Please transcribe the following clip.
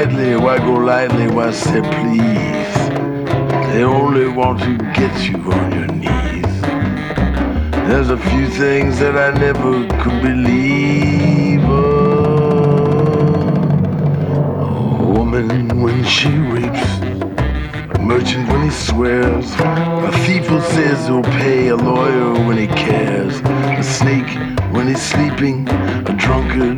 lightly, why go lightly, why say please? They only want to get you on your knees. There's a few things that I never could believe. A woman when she rapes, a merchant when he swears, a thief who says he'll pay, a lawyer when he cares, a snake when he's sleeping, a drunkard